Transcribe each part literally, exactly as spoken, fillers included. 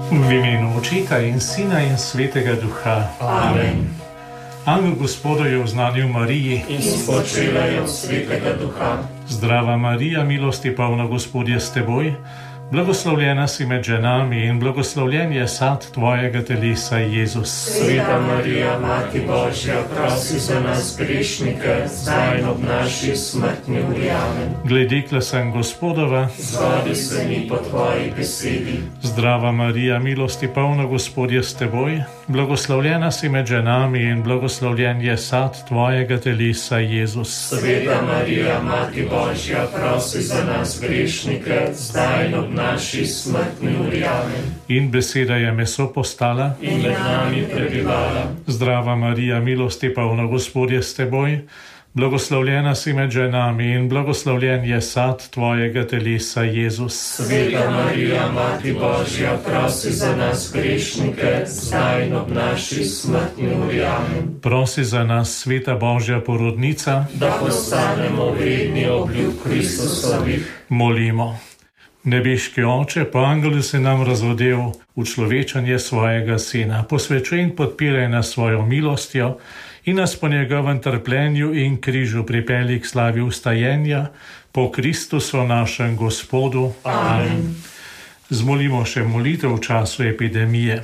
V imenu Očeta in Sina in Svetega Duha. Amen. Angel Gospoda je oznanil Mariji in spočela je od Svetega Duha. Zdrava Marija, milosti polna, Gospod je s teboj, blagoslovljena si med ženami in blagoslovljen je sad tvojega telesa, Jezus. Sveta Marija, Mati Božja, prosi za nas grešnike, zdaj in ob naši smrtni uri. Amen. Gledikla sem Gospodova, zgodi se mi po tvoji besedi. Zdrava Marija, milosti polna, Gospod je s teboj, blagoslovljena si med ženami in blagoslovljen je sad tvojega telesa, Jezus. Sveta Marija, Mati Božja, prosi za nas grešnike, zdaj in ob naši smrtni uri. Amen. In beseda je meso postala in med nami prebivala. Zdrava Marija, milosti polna, Gospod je s teboj, blagoslovljena si med ženami in blagoslovljen je sad tvojega telesa, Jezus. Sveta Marija, Mati Božja, prosi za nas grešnike, zdaj in ob naši smrtni uri. Amen. Prosi za nas, sveta Božja porodnica, da postanemo vredni obljub Kristusovih. Molimo. Nebeški Oče, po angelu si nam razodel učlovečanje svojega Sina. Posvečuj in podpiraj nas svojo milostjo in nas po njegovem trpljenju in križu pripelji k slavi ustajenja po Kristusu našem Gospodu. Amen. Zmolimo še molitev v času epidemije.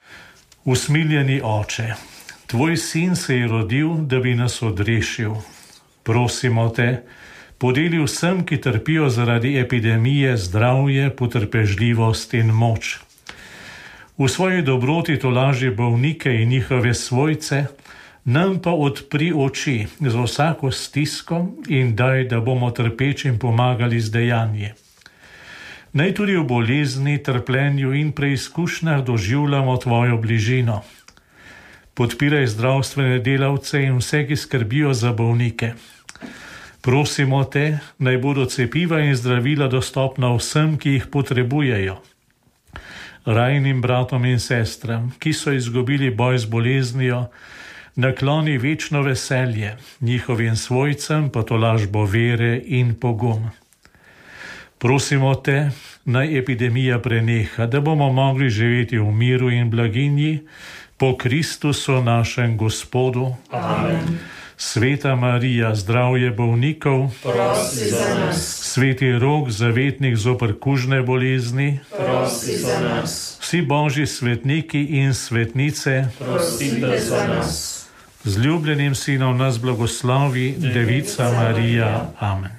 Usmiljeni Oče, tvoj Sin se je rodil, da bi nas odrešil. Prosimo te, podeli vsem, ki trpijo zaradi epidemije, zdravje, potrpežljivost in moč. V svoji dobroti tolaži bolnike in njihove svojce, nam pa odpri oči za vsako stisko in daj, da bomo trpečim pomagali z dejanji. Naj tudi v bolezni, trpljenju in preizkušnjah doživljamo tvojo bližino. Podpiraj zdravstvene delavce in vse, ki skrbijo za bolnike. Prosimo te, naj bodo cepiva in zdravila dostopna vsem, ki jih potrebujejo. Rajnim bratom in sestram, ki so izgubili boj z boleznijo, nakloni večno veselje, njihovim svojcem pa tolažbo vere in pogum. Prosimo te, naj epidemija preneha, da bomo mogli živeti v miru in blaginji po Kristusu našem Gospodu. Amen. Sveta Marija, zdravje bolnikov, prosi za nas. Sveti Rok, zavetnik zoper kužne bolezni, prosi za nas. Vsi božji svetniki in svetnice, prosite za nas. Z ljubljenim Sinom nas blagoslovi Devica Marija. Amen.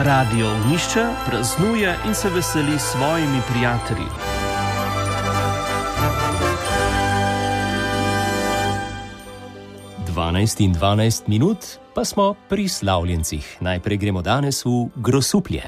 Radio Ognjišče praznuje in se veseli s svojimi prijatelji. dvanajst in dvanajst minut, pa smo pri slavljencih. Najprej gremo danes v Grosuplje.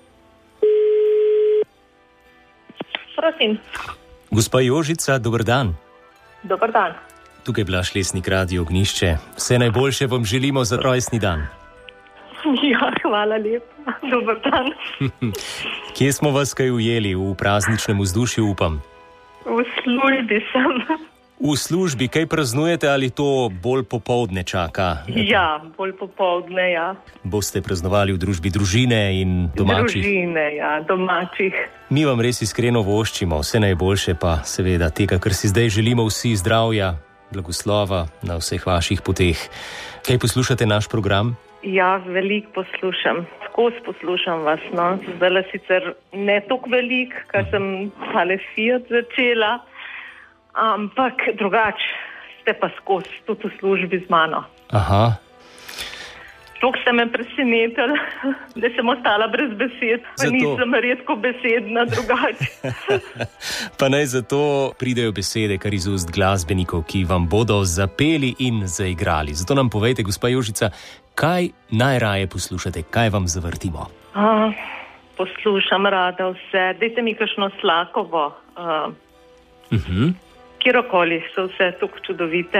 Prosim. Gospa Jožica, dober dan. Dober dan. Tukaj je Blaž Lesnik, Radio Ognjišče. Vse najboljše vam želimo za rojstni dan. Ja, hvala lepa. Dober dan. Kje smo vas kaj ujeli? V prazničnem vzdušju, upam. V službi sem. V službi, kaj praznujete ali to bolj popoldne čaka? Ja, bolj popoldne, ja. Boste praznovali v družbi družine in domačih? Družine, ja, domačih. Mi vam res iskreno voščimo, vse najboljše pa seveda tega, kar si zdaj želimo vsi, zdravja, blagoslova na vseh vaših poteh. Kaj poslušate naš program? Ja, veliko poslušam. Skozi poslušam vas, no. Zdaj sicer ne toliko veliko, ker sem tale Fiat začela. Ampak drugače ste pa skozi, tudi v službi z mano. Aha. Tok ste me presenetili, da sem ostala brez besed, pa zato... nisem redko besedna drugače. Pa naj zato pridejo besede kar iz ust glasbenikov, ki vam bodo zapeli in zaigrali. Zato nam povejte, gospa Jožica, kaj najraje poslušate, kaj vam zavrtimo? A, poslušam rada vse, dajte mi kakšno slakovo. A, uh-huh. Kjerokoli so vse tukaj čudovite.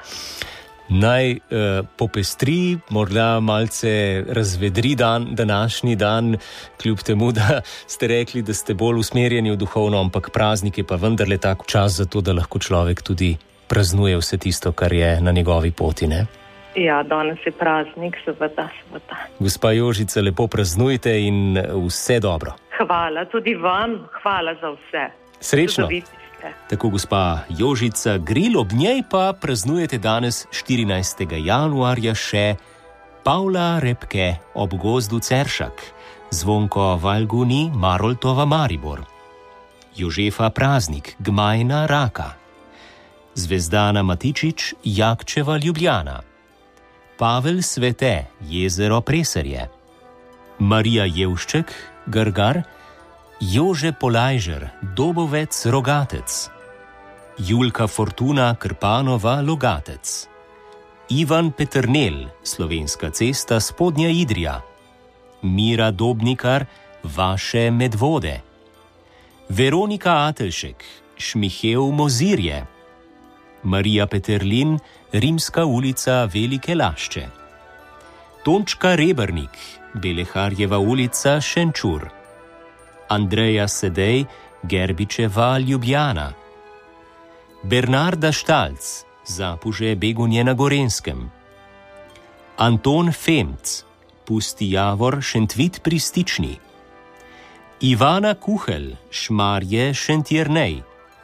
Naj eh, popestri, morda malce razvedri dan, današnji dan, kljub temu, da ste rekli, da ste bolj usmerjeni v duhovno, ampak praznik je pa vendarle tak čas za to, da lahko človek tudi praznuje vse tisto, kar je na njegovi poti, ne? Ja, danes je praznik, seveda, seveda. Gospa Jožica, lepo praznujte in vse dobro. Hvala, tudi vam, hvala za vse. Srečno. Čudovite. Tako gospa Jožica Gril, ob njej pa praznujete danes štirinajstega januarja še Pavla Repke ob gozdu Ceršak, Zvonko Valguni Maroltova Maribor, Jožefa Praznik Gmajna Raka, Zvezdana Matičič Jakčeva Ljubljana, Pavel Svete Jezero Preserje, Marija Jevšček Grgar, Jože Polajžer, Dobovec Rogatec, Julka Fortuna Krpanova Logatec, Ivan Peternel, Slovenska cesta Spodnja Idrija, Mira Dobnikar, Vaše Medvode, Veronika Atelšek, Šmihev Mozirje, Marija Peterlin, Rimska ulica Velike Lašče, Tončka Rebernik, Beleharjeva ulica Šenčur, Andreja Sedej, Gerbičeva Ljubljana, Bernarda Štalc, Zapuže Begunje na Gorenskem, Anton Femc, Pusti Javor, Šentvit pri Stični, Ivana Kuhelj, Šmarje Šentjernej,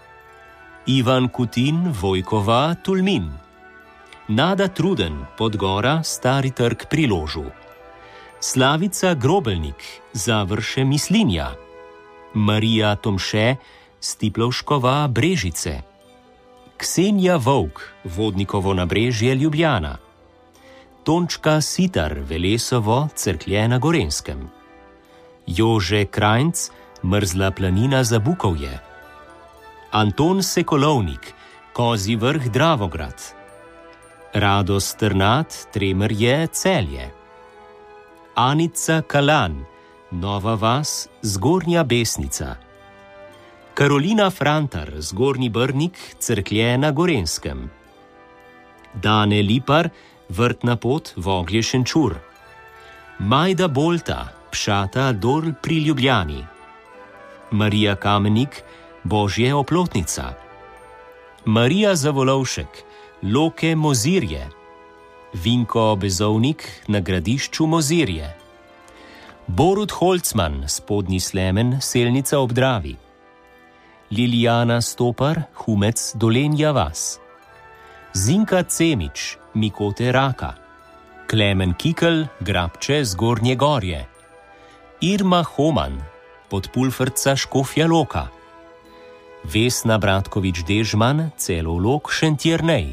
Ivan Kutin, Vojkova, Tulmin, Nada Truden, Podgora, Stari trg pri Ložu, Slavica Grobelnik, Završe Mislinja, Marija Tomše, Stiplovškova Brežice, Ksenija Volk, Vodnikovo nabrežje Ljubljana, Tončka Sitar, Velesovo, Cerklje na Gorenskem, Jože Krajnc, Mrzla planina za Bukovje, Anton Sekolovnik, Kozji vrh Dravograd, Rado Strnat, Tremerje Celje, Anica Kalan, Nova vas, Zgornja Besnica, Karolina Frantar, Zgornji Brnik, Cerklje na Gorenskem, Dane Lipar, Vrtna pot, Voglje Šenčur, Majda Bolta, Pšata Dorl pri Ljubljani, Marija Kamenik, Božje Oplotnica, Marija Zavolovšek, Loke Mozirje, Vinko Bezovnik, na Gradišču Mozirje, Borut Holcman, Spodnji Slemen, Selnica ob Dravi, Lilijana Stopar, Humec, Dolenja vas, Zinka Cemič, Mikote Raka, Klemen Kikel, Grabče, Zgornje Gorje, Irma Homan, Podpulfrca, Škofja Loka, Vesna Bratkovič-Dežman, Celolog, Šentjernej,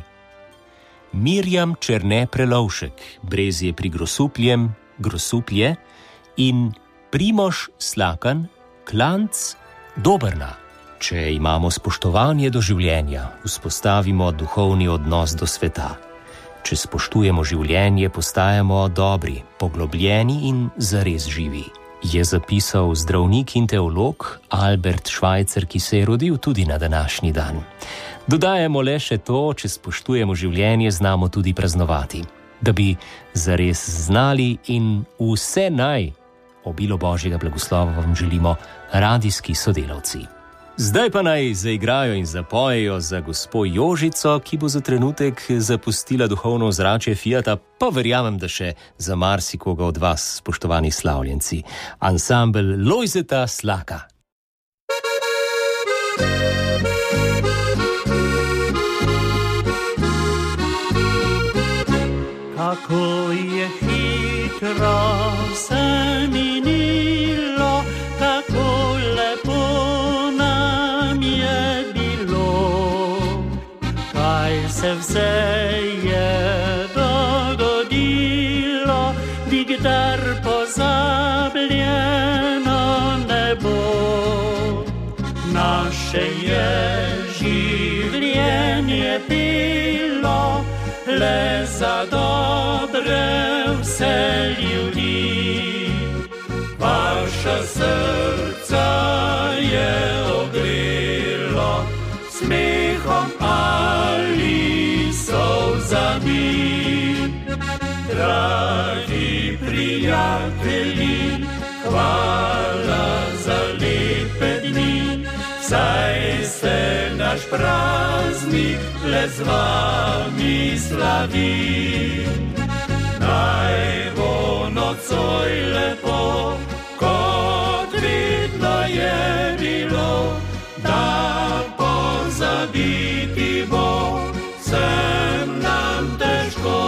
Mirjam Černe Prelovšek, Brezje pri Grosupljem, Grosuplje in Primož Slakan, Klanc, Dobrna. Če imamo spoštovanje do življenja, vzpostavimo duhovni odnos do sveta. Če spoštujemo življenje, postajamo dobri, poglobljeni in zares živi, je zapisal zdravnik in teolog Albert Schweitzer, ki se je rodil tudi na današnji dan. Dodajamo le še to, če spoštujemo življenje, znamo tudi praznovati, da bi zares znali in vse naj. Obilo Božjega blagoslova vam želimo radijski sodelavci. Zdaj pa naj zaigrajo in zapojejo za gospo Jožico, ki bo za trenutek zapustila duhovno ozračje Fiata, pa verjamem, da še za marsikoga od vas, spoštovani slavljenci. Ansambel Lojzeta Slaka. Kako je hitro se minilo, kako lepo nam je bilo, kaj se vse je dogodilo, nikdar pozabljeno ne bo. Naše je življenje bilo le za dobre vse ljudi. Vaša srca je ogrelo smehom ali solzami. Dragi prijatelji, hvala za lepe dni, saj se naš praznik le z vami slavi. Naj bo nocoj lepo, kot vedno je bilo, da pozabiti bo vsem nam težko.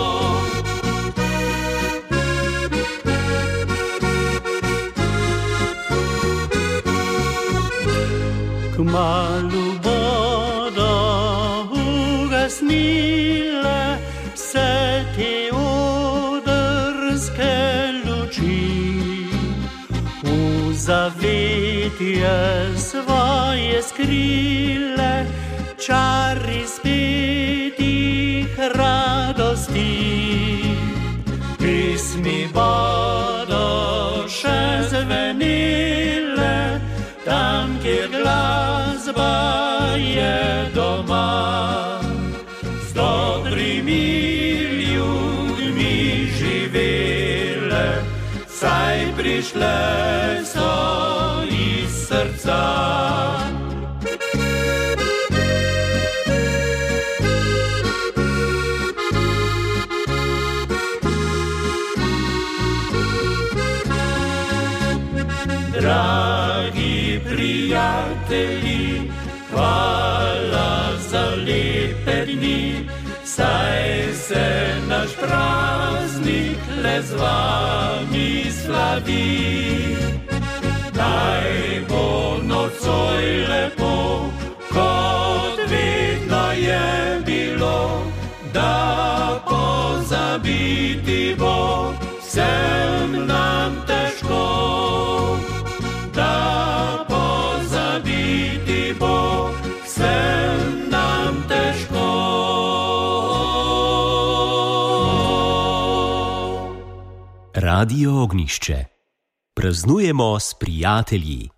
Kmalu bodo ugasnile vse te odrske luči, v zavetje svoje skrile čari spetih radosti. Pismi bodo še zvenile tam, kjer glasba je doma, z dobrimi ljudmi živele, saj prišle so iz srca. Dragi prijatelji, hvala za lepe dni, saj se naš praznik le z vami slavi. Naj bo nocoj lepo, kot vedno je bilo, da pozabiti bo vsem nam težko. Da pozabiti bo vsem nam težko. Radio Ognjišče. Praznujemo s prijatelji.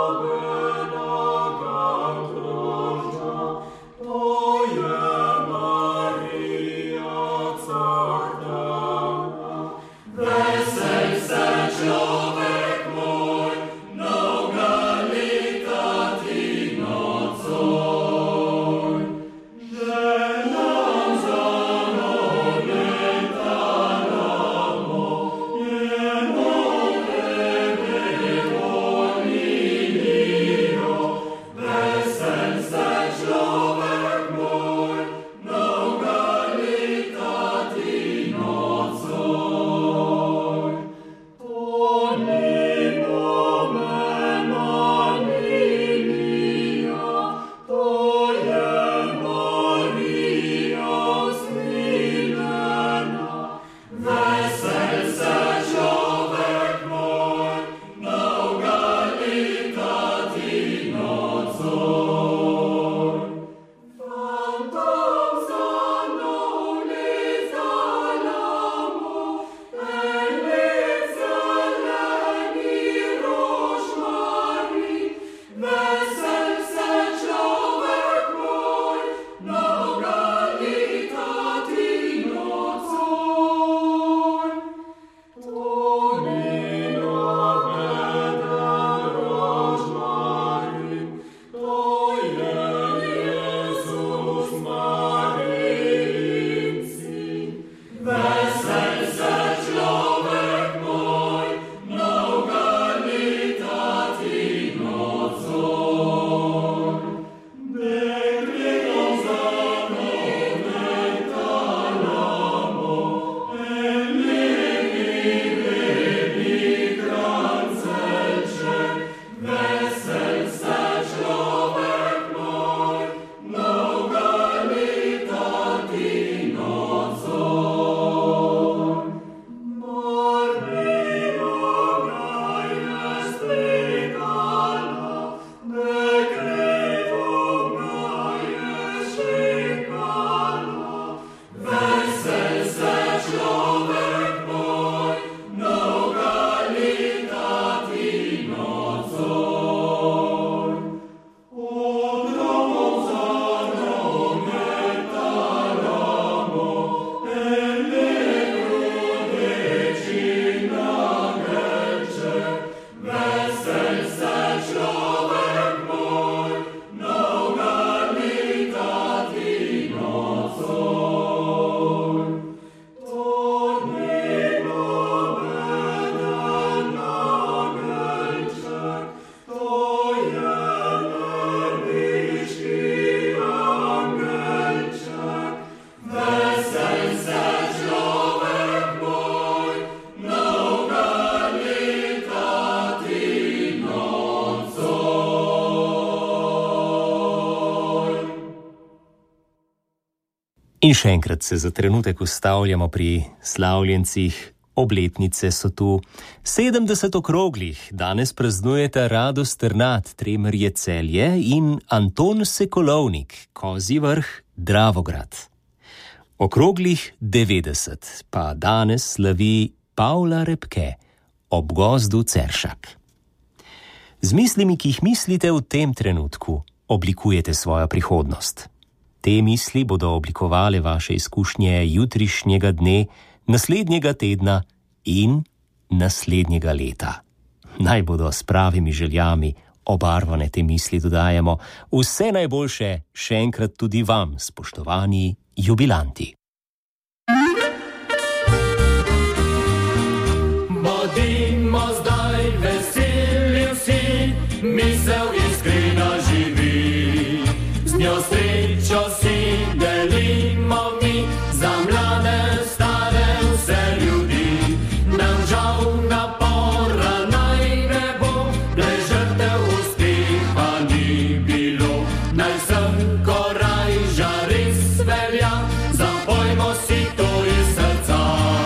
Oh, yeah. In še enkrat se za trenutek ustavljamo pri slavljencih. Obletnice so tu. sedemdeset okroglih danes praznujeta Rado Strnad, Tremerje Celje in Anton Sekulovnik, Kozji Vrh, Dravograd. Okroglih devetdeset pa danes slavi Pavla Repke ob gozdu Ceršak. Z mislimi, ki jih mislite v tem trenutku, oblikujete svojo prihodnost. Te misli bodo oblikovale vaše izkušnje jutrišnjega dne, naslednjega tedna in naslednjega leta. Naj bodo s pravimi željami obarvane te misli, dodajamo. Vse najboljše še enkrat tudi vam, spoštovani jubilanti. Bodimo zdaj veseli vsi, misel iskrena živi. Z njo srečo si delimo mi, za mlade, stare, vse ljudi. Nam žal napora naj ne bo, brez žrtev uspeha ni bilo. Naj sem korajža res velja, zapojmo si to iz srca.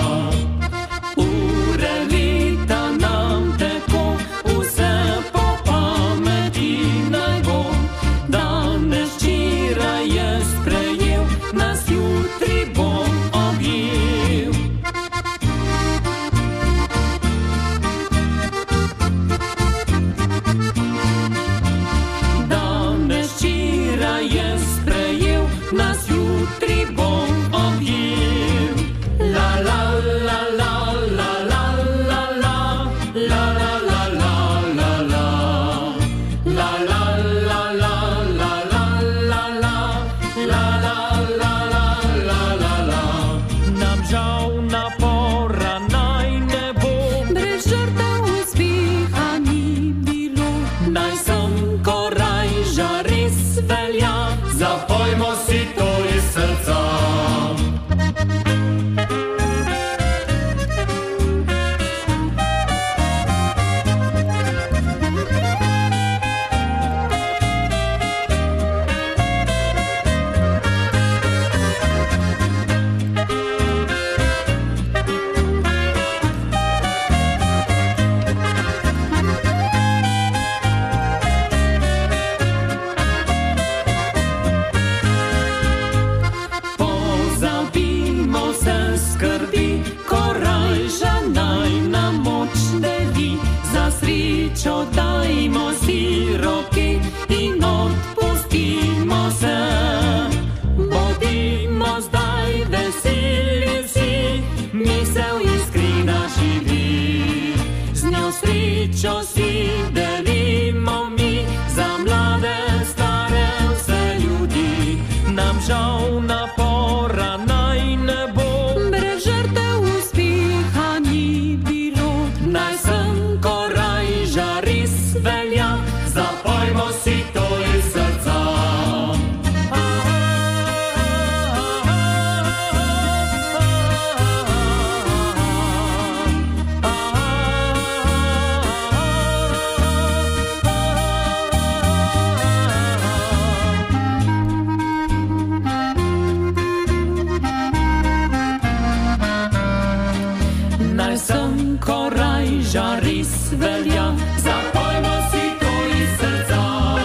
Ure leta nam teko, vse po pameti naj bo. Danes včeraj je sprejel, nas jutri bom objel. Danes včeraj je sprejel, nas jutri bom objel. La la la la la la la la, la la la la la la, la la la la la la la la, la la la la la la. Nam žal napora naj ne bo, brez žrtev uspeha ni bilo. Naj sem korajža res velja, zapojmo si to iz srca. Pozabimo se skrbi, korajža naj nam moč deli. Za srečo dajmo si roke in odpustimo se. Bodimo zdaj veseli vsi, misel iskrena živi. Z njo srečo si delimo mi, za mlade, stare, vse ljudi. Nam žal napora naj ne bo, brez žrtev uspeha ni bilo. Naj sem korajža res velja, zapojmo si to iz srca. Naj sem korajža res velja, zapojmo si to iz srca.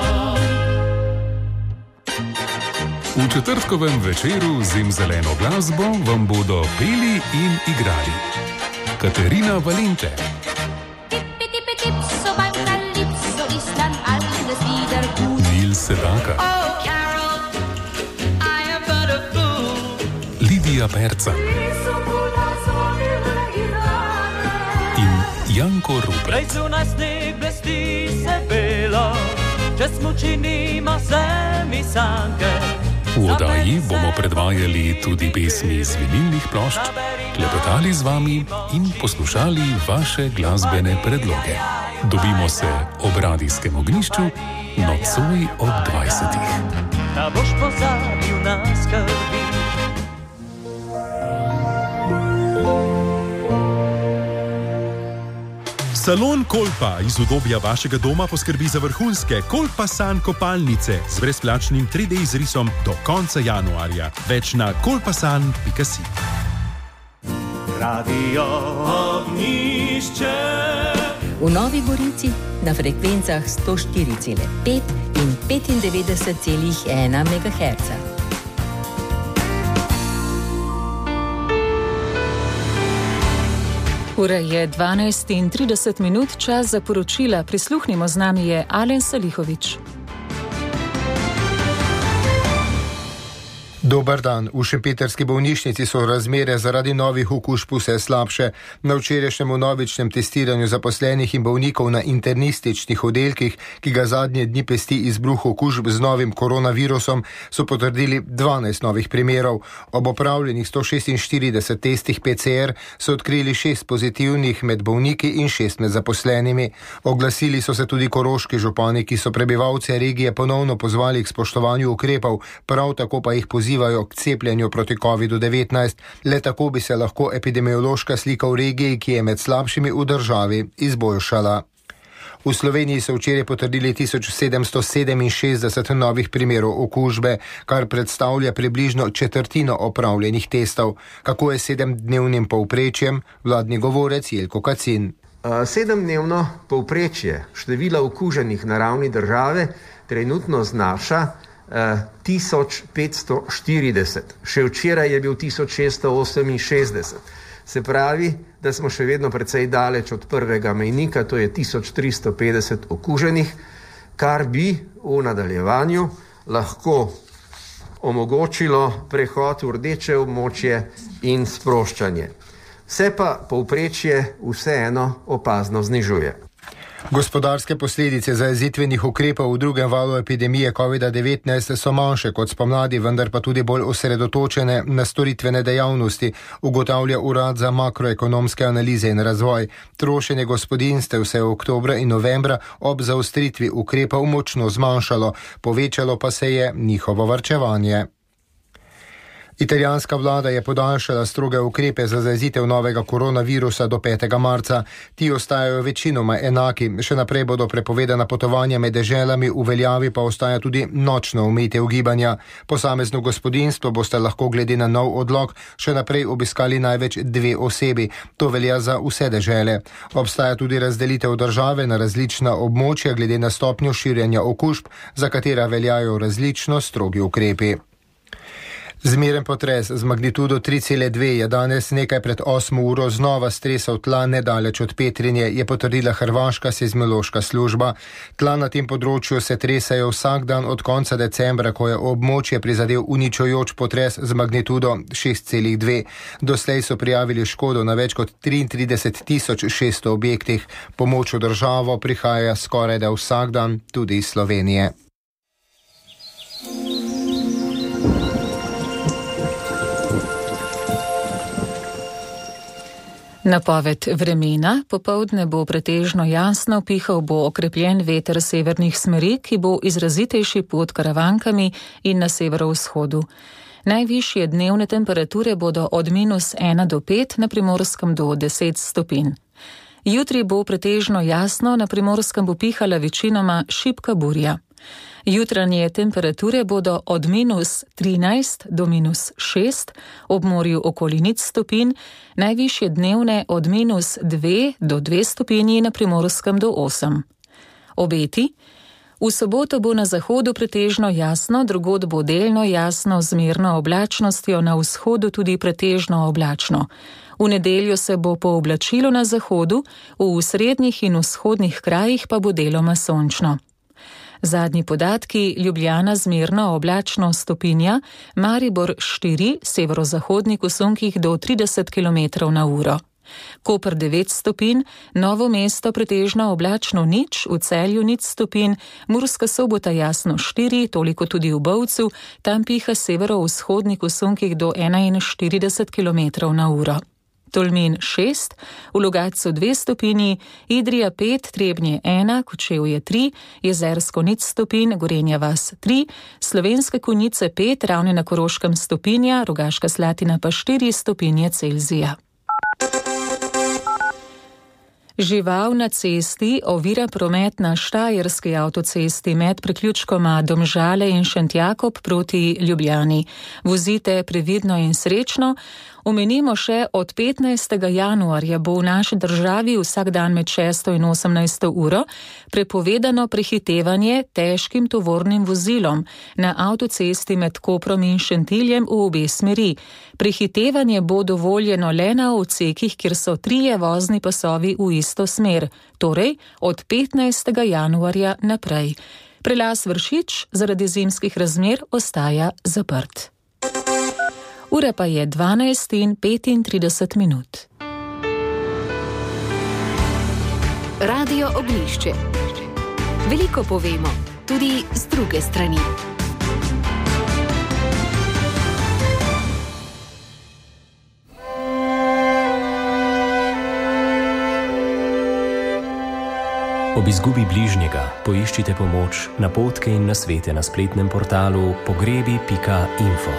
V četrtkovem večeru zimzeleno glasbo vam bodo peli in igrali Katerina Valente, Tippe, tippe, tipso beim Kalypso ist dann alles wieder gut. Nil Sedaka, Oh, Carol, I am but a fool. Lidija Perca in Janko Rupert. Prej zunaj sneg blesti se belo, če smuči nima se mi sanke. V oddaji bomo predvajali tudi pesmi z vinilnih plošč, klepetali z vami in poslušali vaše glasbene predloge. Dobimo se ob radijskem ognjišču nocoj ob dvajsetih. Da boš pozabil na skrbi. Salon Kolpa iz udobja vašega doma poskrbi za vrhunske Kolpa San kopalnice z brezplačnim tri D izrisom do konca januarja. Več na kolpasan pika si. Radio Ognjišče. V Novi Gorici na frekvencah sto štiri celih pet in petindevetdeset celih ena megaherca. Ura je dvanajst in trideset minut, čas za poročila. Prisluhnimo, z nami je Alen Salihovič. Dober dan. V šempetrski bolnišnici so razmere zaradi novih okužb vse slabše. Na včerajšnjem vnovičnem testiranju zaposlenih in bolnikov na internističnih oddelkih, ki ga zadnje dni pesti izbruh okužb z novim koronavirusom, so potrdili dvanajst novih primerov. Ob opravljenih sto šestinštirideset testih P C R so odkrili šest pozitivnih med bolniki in šest med zaposlenimi. Oglasili so se tudi koroški župani, ki so prebivalce regije ponovno pozvali k spoštovanju ukrepov, prav tako pa jih pozivajo k cepljenju proti kovidu devetnajst. Le tako bi se lahko epidemiološka slika v regiji, ki je med slabšimi v državi, izboljšala. V Sloveniji so včeraj potrdili tisoč sedemsto sedeminšestdeset novih primerov okužbe, kar predstavlja približno četrtino opravljenih testov. Kako je sedemdnevnim povprečjem? Vladni govorec Jelko Kacin. Sedemdnevno povprečje števila okuženih na ravni države trenutno znaša tisoč petsto štirideset. Še včeraj je bil tisoč šeststo oseminšestdeset. Se pravi, da smo še vedno precej daleč od prvega mejnika, to je tisoč tristo petdeset okuženih, kar bi v nadaljevanju lahko omogočilo prehod v rdeče območje in sproščanje. Se pa povprečje vseeno opazno znižuje. Gospodarske posledice zajezitvenih ukrepov v drugem valu epidemije kovida devetnajst so manjše kot spomladi, vendar pa tudi bolj osredotočene na storitvene dejavnosti, ugotavlja Urad za makroekonomske analize in razvoj. Trošenje gospodinjstev se je oktobra in novembra ob zaostritvi ukrepov močno zmanjšalo, povečalo pa se je njihovo varčevanje. Italijanska vlada je podaljšala stroge ukrepe za zajezitev novega koronavirusa do petega marca. Ti ostajajo večinoma enaki. Še naprej bodo prepovedana potovanja med deželami, v veljavi pa ostaja tudi nočno omejitev gibanja. Posamezno gospodinjstvo boste lahko glede na nov odlok še naprej obiskali največ dve osebi. To velja za vse dežele. Obstaja tudi razdelitev države na različna območja glede na stopnjo širjenja okužb, za katera veljajo različno strogi ukrepi. Zmeren potres z magnitudo tri celih dve je danes nekaj pred osmo uro znova stresal tla nedaleč od Petrinje, je potrdila hrvaška seizmološka služba. Tla na tem področju se tresajo vsak dan od konca decembra, ko je območje prizadel uničujoč potres z magnitudo šest celih dve. Doslej so prijavili škodo na več kot triintrideset tisoč šeststo objektih. Pomoč v državo prihaja skorajda vsak dan, tudi iz Slovenije. Napoved vremena. Popoldne bo pretežno jasno, pihal bo okrepljen veter severnih smeri, ki bo izrazitejši pod Karavankami in na severovzhodu. Najvišje dnevne temperature bodo od minus ena do pet, na Primorskem do deset stopinj. Jutri bo pretežno jasno, na Primorskem bo pihala večinoma šibka burja. Jutranje temperature bodo od minus trinajst do minus šest, ob morju okoli nič stopinj, najvišje dnevne od minus dve do dve stopinji, na Primorskem do osem. Obeti. V soboto bo na zahodu pretežno jasno, drugod bo delno jasno z zmerno oblačnostjo, na vzhodu tudi pretežno oblačno. V nedeljo se bo pooblačilo na zahodu, v srednjih in vzhodnih krajih pa bo deloma sončno. Zadnji podatki: Ljubljana zmerno oblačno stopinja, Maribor štiri, severozahodnik v sunkih do trideset kilometrov na uro. Koper devet stopinj, Novo mesto pretežno oblačno nič, v Celju nič stopinj, Murska Sobota jasno štiri, toliko tudi v Bovcu, tam piha severovzhodnik v sunkih do enainštirideset kilometrov na uro. Tolmin šest, v Logatcu dve stopinji, Idrija pet, Trebnje ena, Kočevje tri, Jezersko nič stopinj, Gorenja vas tri, Slovenske Konjice pet, Ravne na Koroškem stopinja, Rogaška Slatina pa štiri stopinje Celzija. Žival na cesti ovira promet na Štajerski avtocesti med priključkoma Domžale in Šentjakob proti Ljubljani. Vozite previdno in srečno. Omenimo še, od petnajstega januarja bo v naši državi vsak dan med šesto in osemnajsto uro prepovedano prehitevanje težkim tovornim vozilom na avtocesti med Koprom in Šentiljem v obe smeri. Prehitevanje bo dovoljeno le na odsekih, kjer so trije vozni pasovi v isto smer, torej od petnajstega januarja naprej. Prelaz Vršič zaradi zimskih razmer ostaja zaprt. Ura pa je dvanajst in petintrideset minut. Radio Ognjišče. Veliko povemo, tudi z druge strani. Ob izgubi bližnjega poiščite pomoč, napotke in nasvete na spletnem portalu pogrebi pika info.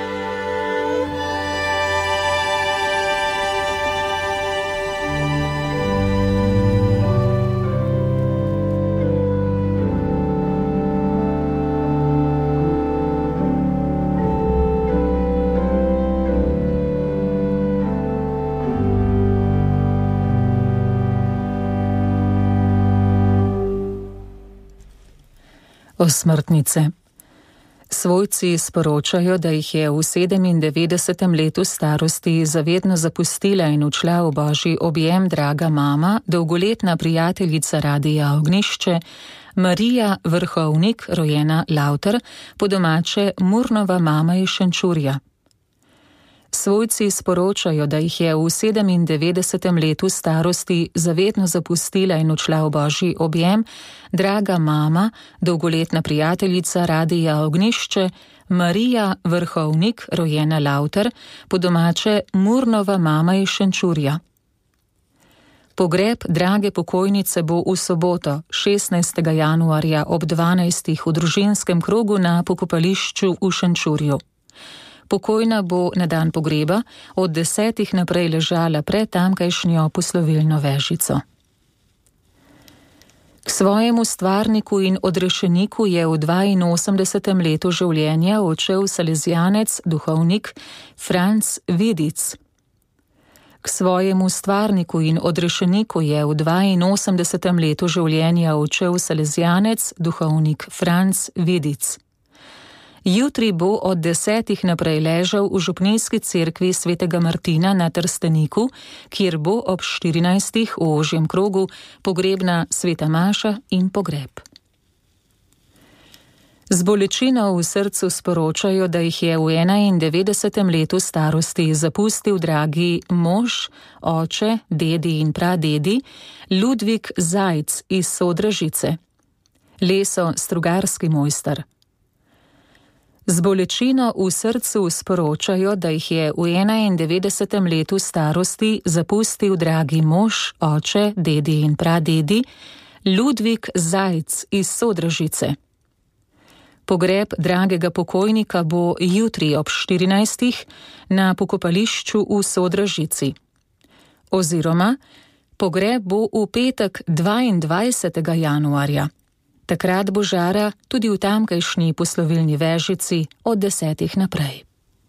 Osmrtnice. Svojci sporočajo, da jih je v sedemindevetdesetem letu starosti zavedno zapustila in odšla v božji objem draga mama, dolgoletna prijateljica Radia Ognjišče, Marija Vrhovnik, rojena Lavter, po domače Murnova mama iz Šenčurja. Svojci sporočajo, da jih je v sedemindevetdesetem letu starosti zavedno zapustila in odšla v božji objem draga mama, dolgoletna prijateljica Radia Ognjišče, Marija Vrhovnik, rojena Lavter, po domače Murnova mama iz Šenčurja. Pogreb drage pokojnice bo v soboto, šestnajstega januarja ob dvanajstih v družinskem krogu na pokopališču v Šenčurju. Pokojna bo na dan pogreba od desetih naprej ležala pred tamkajšnjo poslovilno vežico. K svojemu stvarniku in odrešeniku je v dvainosemdesetem letu življenja odšel salezijanec, duhovnik Franc Vidic. K svojemu stvarniku in odrešeniku je v dvainosemdesetem letu življenja odšel salezijanec, duhovnik Franc Vidic. Jutri bo od desetih naprej ležal v župnijski cerkvi svetega Martina na Trsteniku, kjer bo ob štirinajstih v ožjem krogu pogrebna sveta maša in pogreb. Z bolečino v srcu sporočajo, da jih je v enaindevetdesetem letu starosti zapustil dragi mož, oče, dedi in pradedi, Ludvik Zajc iz Sodražice, leso strugarski mojster. Z bolečino v srcu sporočajo, da jih je v enaindevetdesetem letu starosti zapustil dragi mož, oče, dedi in pradedi, Ludvik Zajc iz Sodražice. Pogreb dragega pokojnika bo jutri ob štirinajstih na pokopališču v Sodražici. Oziroma, pogreb bo v petek dvaindvajsetega januarja. Takrat bo žara tudi v tamkajšnji poslovilni vežici od desetih naprej.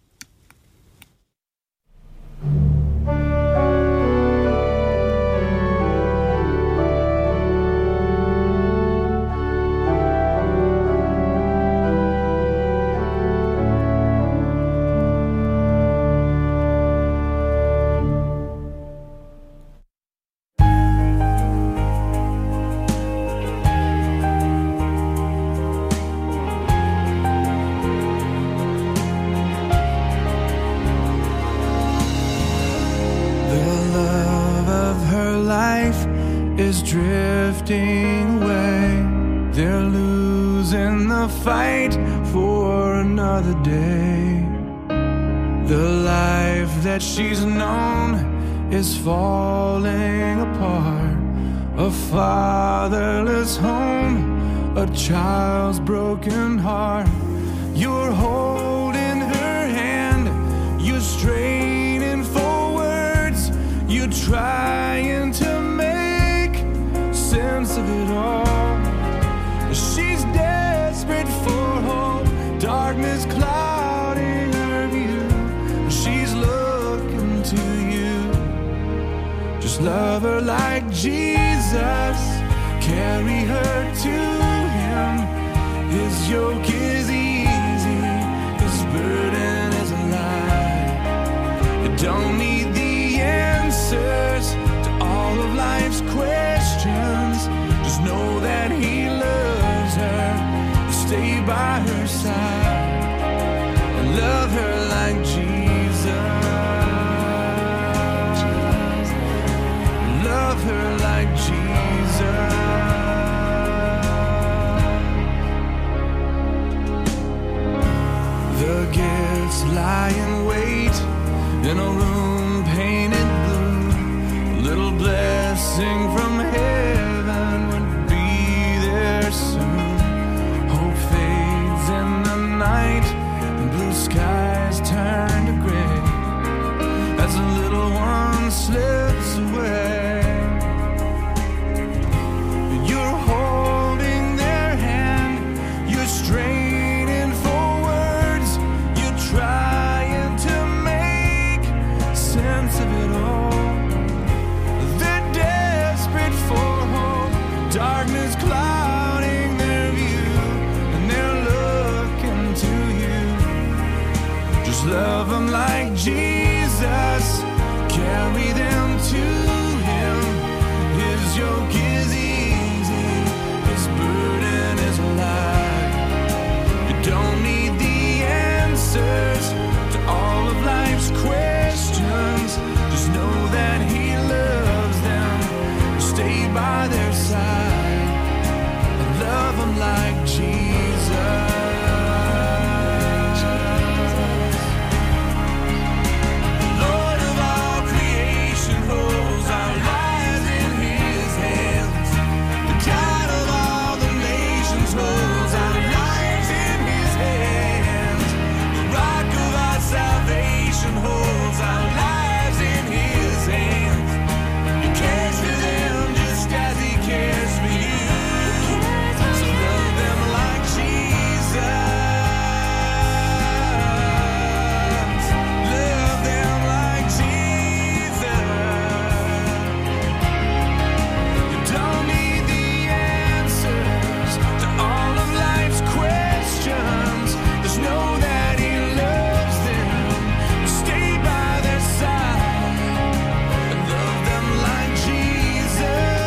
Is drifting away. They're losing the fight for another day. The life that she's known is falling apart. A fatherless home, a child's broken heart. You're holding her hand, you're straining for words, you're trying to make sense of it all. She's desperate for hope, darkness clouding her view. She's looking to you. Just love her like Jesus, carry her to him. His yoke is easy, his burden is light. You don't need the answers to all of life's questions. Just know that he loves her. Stay by her side and love her like Jesus. Love her like Jesus. The gifts lie in wait in a room painted blue. A little blessing from heaven would be there soon. Hope fades in the night and blue skies turn to gray as the little one slips away. You're holding their hand, you're straining for words, you're trying to make sense of it all. They're desperate for hope, darkness clouding their view, and they're looking to you. Just love them like Jesus, carry them to him. His yoke is easy, his burden is light. You don't need the answers to all of life's questions. Just know that he loves them. Stay by their side and love them like Jesus. Lord of all creation holds our lives in his hands. The God of all the nations holds our lives in his hands. The rock of our salvation holds our lives in his hands. He cares for them just as he cares for you. So love them like Jesus. Love them like Jesus. You don't need the answers to all of life's questions. Just know that he loves them. Stay by their side and love them like Jesus.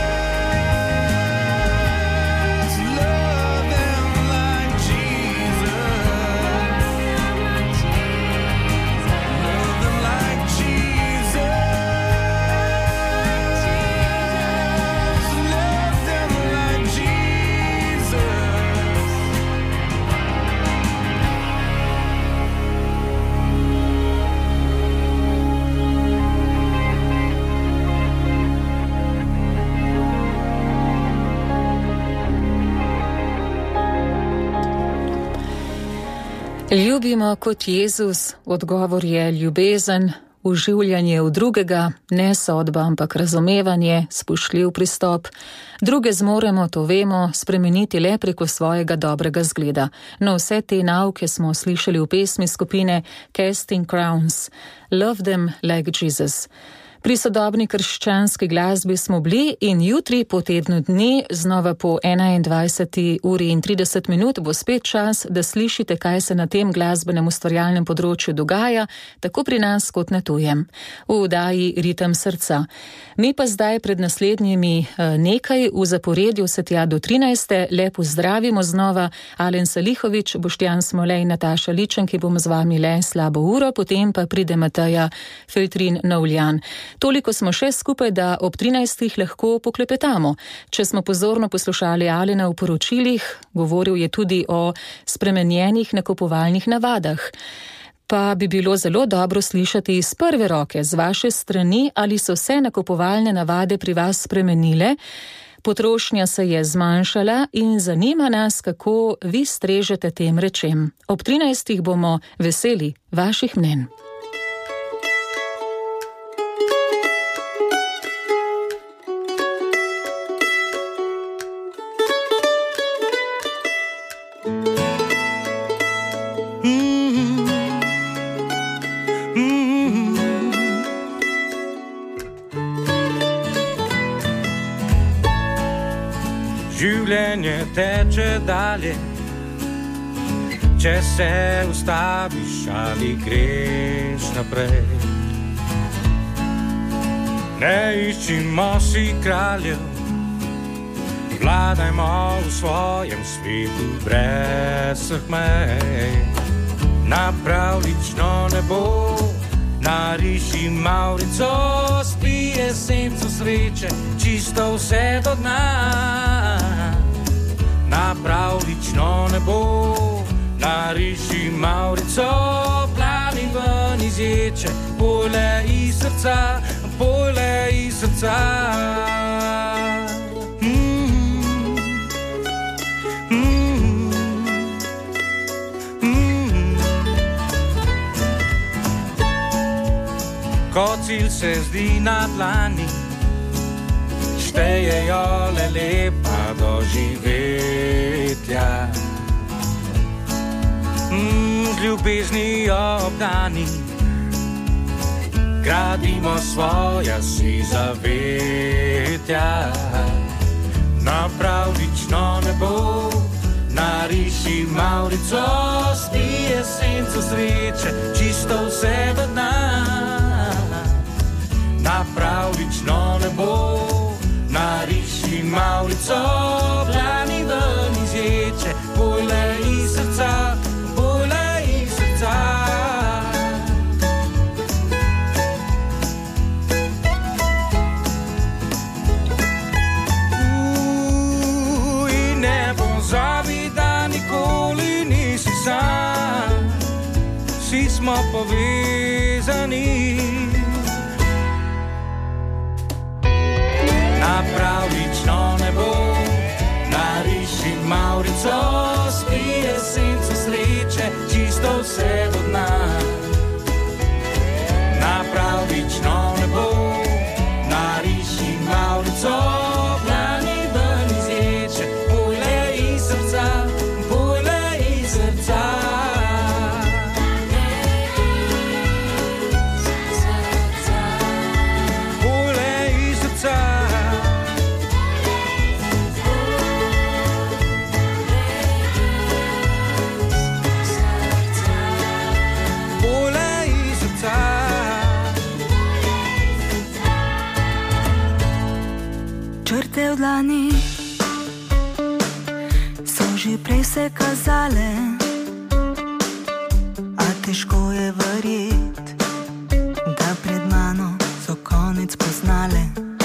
Love them like Jesus. Love them like Jesus. Love them like Jesus. Ljubimo kot Jezus, odgovor je ljubezen, uživljanje v drugega, ne sodba, ampak razumevanje, spoštljiv pristop. Druge zmoremo, to vemo, spremeniti le preko svojega dobrega zgleda. No, vse te nauke smo slišali v pesmi skupine Casting Crowns. Love them like Jesus. Pri sodobni krščanski glasbi smo bili in jutri po tednu dni, znova po enaindvajseti uri in trideset minut, bo spet čas, da slišite, kaj se na tem glasbenem ustvarjalnem področju dogaja, tako pri nas kot na tujem. V oddaji Ritem srca. Mi pa zdaj pred naslednjimi nekaj v zaporedju se tja do trinajste. Lepo zdravimo znova Alen Salihovič, Boštjan Smolej, Nataša Ličen, ki bom z vami le slabo uro, potem pa pride Mateja Feltrin Novljan. Toliko smo še skupaj, da ob trinajstih lahko poklepetamo. Če smo pozorno poslušali Alena v poročilih, govoril je tudi o spremenjenih nakupovalnih navadah. Pa bi bilo zelo dobro slišati iz prve roke, z vaše strani, ali so se nakupovalne navade pri vas spremenile. Potrošnja se je zmanjšala in zanima nas, kako vi strežete tem rečem. Ob trinajstih bomo veseli vaših mnenj. življenje teče dalje. Če se ustaviš ali greš naprej. Ne iščimo si kraljev, vladajmo v svojem svetu brez vseh mej. Na pravlično nebo nariši mavrico, spije senco sreče, čisto vse do dna. Na pravlično nebo nariši mavrico, plani ven iz ječe, pole iz srca, pole iz srca. Mm-hmm. Mm-hmm. Mm-hmm. Ko cilj se zdi na dlani, štejejo le lepa doživetja. Z ljubezni obdani gradimo svoja si zavetja. Na pravlično nebo nariši mavrico, spije senco sreče, čisto vse do dna. Na pravlično nebo nariši mavrico, plani ven iz ječe, pole iz srca, pole iz srca. Uj, ne pozabi, da nikoli nisi sam, vsi smo povezani. Na pravlično nebo nariši mavrico, spije senco sreče, čisto vse do dna. Na pravlično nebo nariši mavrico, plani ven iz ječe, pole iz srca, pole iz srca. Črte v dlani so že prej se kazale, a težko je verjeti, da pred mano so konec poznale.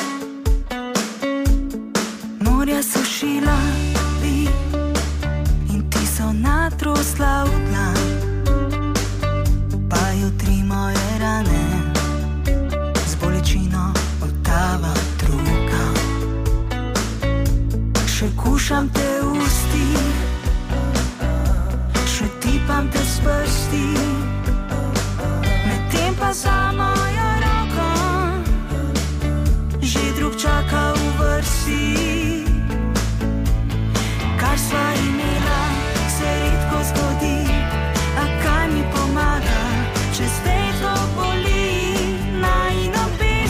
Morja so šila vi in ti so natrosla v tla, pa jutri moje rane z bolečino odtava truka. Še kušam te usti, še tipam te s prsti, medtem pa za mojo roko že drug čaka v vrsti. Kar sva imela, se redko zgodi, a kaj mi pomaga, če zdaj to boli. Najino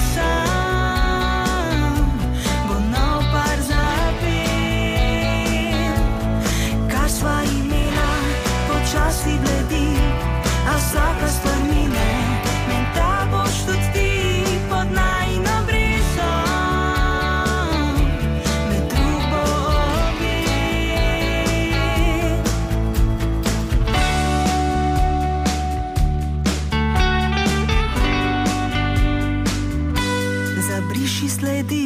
pesem bo nov par zapel. Kar sva imela, počasi bledi, a vsaka stvar mine, menda boš tudi ti pod najino brisom. Med drug bo objet. Zabriši sledi,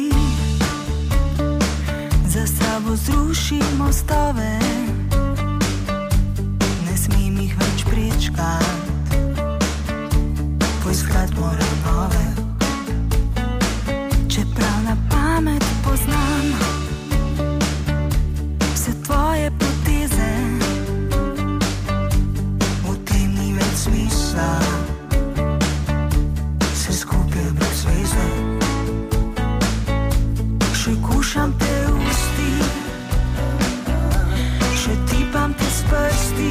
za sabo zruši mostove, ne smem jih več prečkat, poiskat moram nove. Čeprav na pamet poznam vse tvoje poteze, v tem ni več smisla, vse skupaj je brez veze. Še kušam te usti, še tipam te s prsti,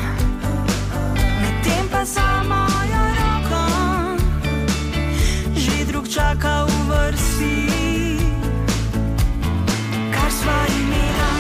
medtem pa za mojo roko že drug čaka v vrsti. Kar sva imela,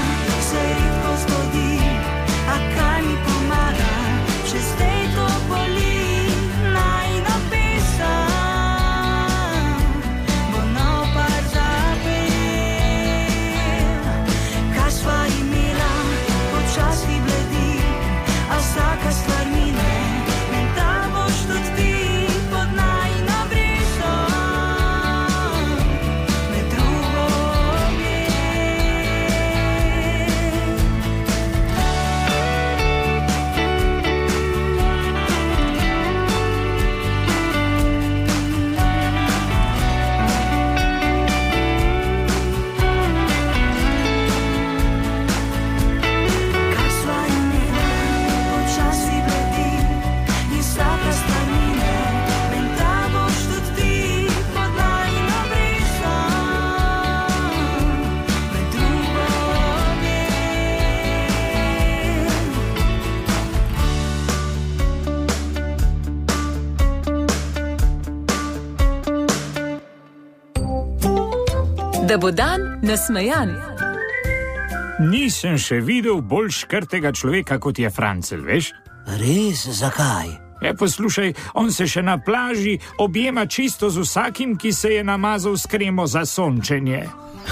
Da bo dan nasmejan. Nisem še videl bolj škrtega človeka, kot je Francel, veš? Res, zakaj? E, poslušaj, on se še na plaži objema čisto z vsakim, ki se je namazal s kremo za sončenje.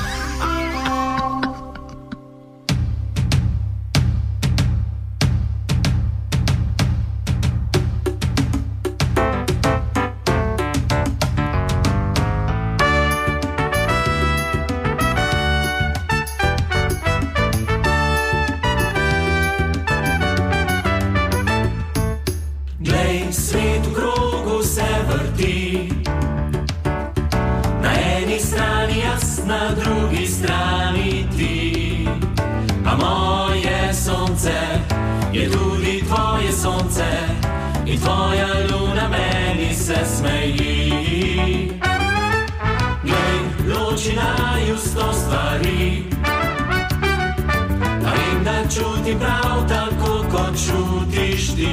Svet v krogu se vrti, na eni strani jaz, na drugi strani ti. A moje sonce je tudi tvoje sonce in tvoja luna meni se smeji. Glej, loči naju sto stvari, a vem, da čutim prav tako, kot čutiš ti.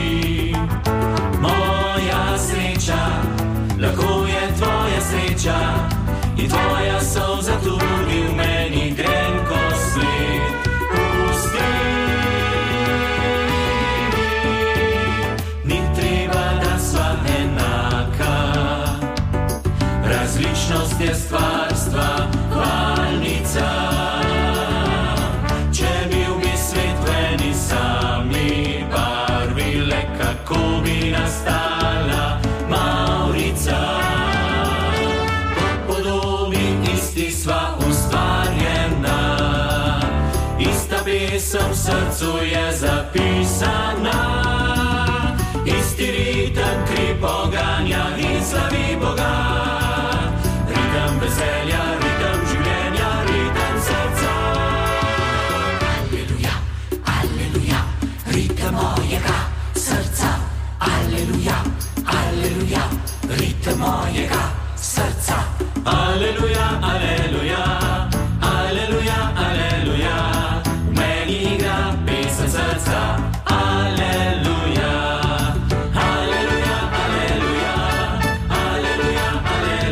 Moja sreča, lahko je tvoja sreča in tvoja solza tudi v meni grenko sled pusti. Ni treba, da sva enaka, različnost je stvarstva hvalnica. Če bil bi svet v eni sami barvi, le kako bi nastala Maurica. Po podobi isti sva ustvarjena, ista pesem v srcu je zapisana, isti ritem kri poganja in slavi Boga. Ritem veselja, ritem življenja, ritem srca. Aleluja, aleluja, ritem mojega srca. Aleluja, aleluja, ritem mojega srca. Aleluja, aleluja, aleluja, aleluja, v meni igra pesem srca. Aleluja, aleluja, aleluja, aleluja, aleluja.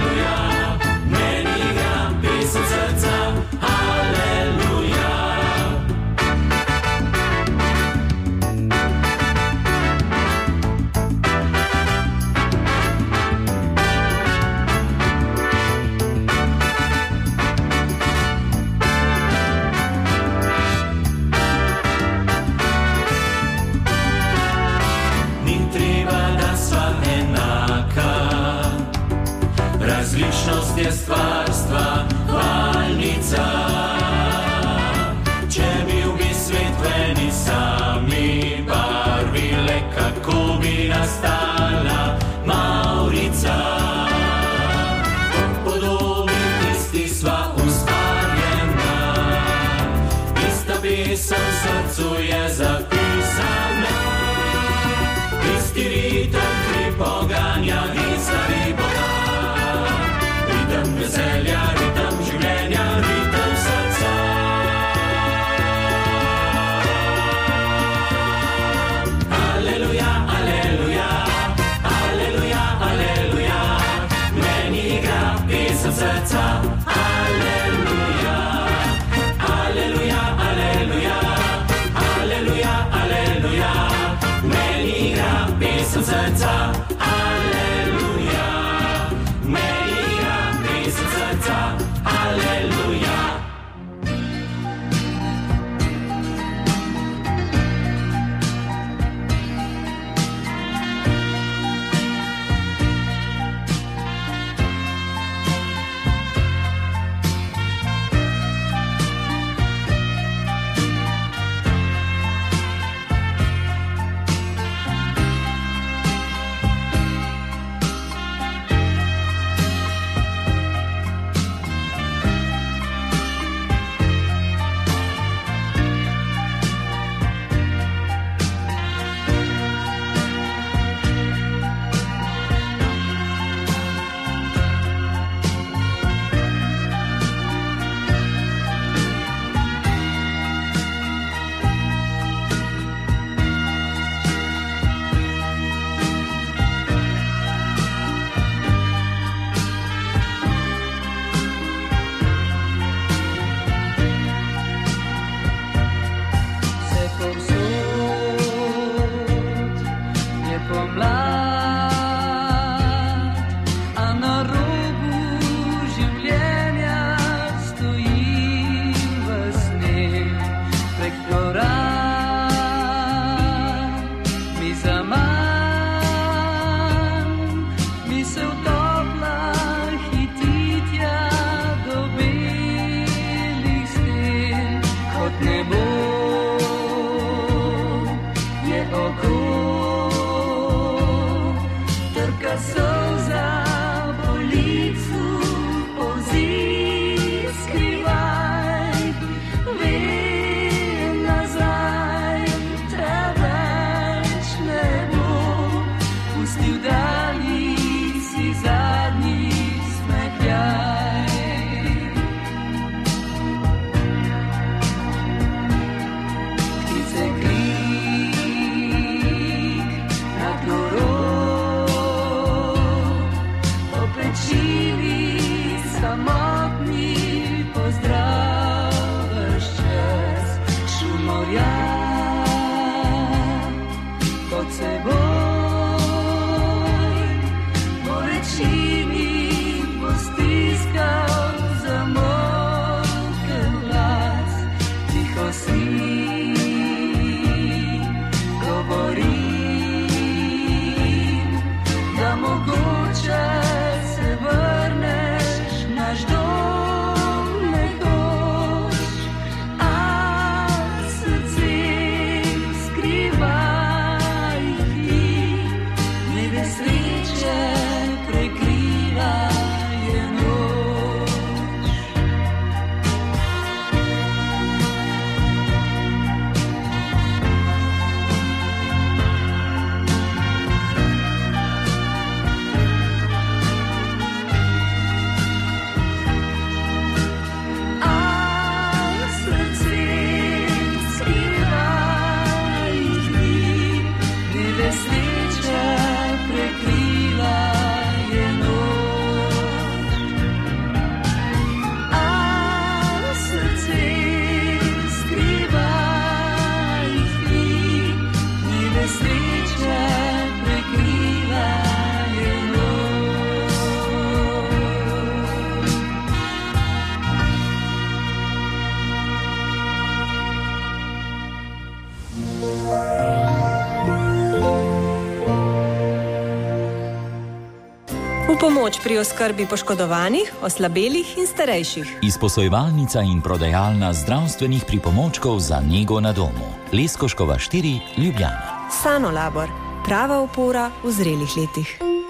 Pomoč pri oskrbi poškodovanih, oslabelih in starejših. Izposojevalnica in prodajalna zdravstvenih pripomočkov za nego na domu. Leskoškova štiri, Ljubljana. Sanolabor, prava opora v zrelih letih.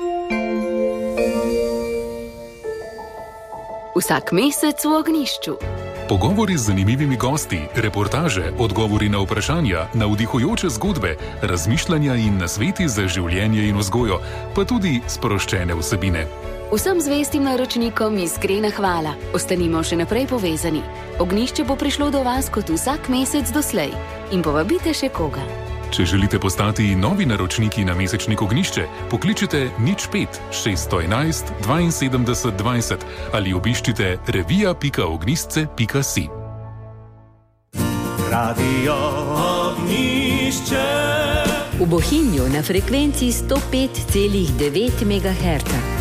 Vsak mesec v Ognjišču. Pogovori z zanimivimi gosti, reportaže, odgovori na vprašanja, navdihujoče zgodbe, razmišljanja in nasveti za življenje in vzgojo, pa tudi sproščene vsebine. Vsem zvestim naročnikom iskrena hvala. Ostanimo še naprej povezani. Ognjišče bo prišlo do vas kot vsak mesec doslej. In povabite še koga. Če želite postati novi naročniki na mesečnik Ognjišče, pokličite nič pet šeststo enajst dvainsedemdeset dvajset ali obiščite revija pika ognjišče pika si. Radio Ognjišče. V Bohinju na frekvenci sto pet celih devet megaherca.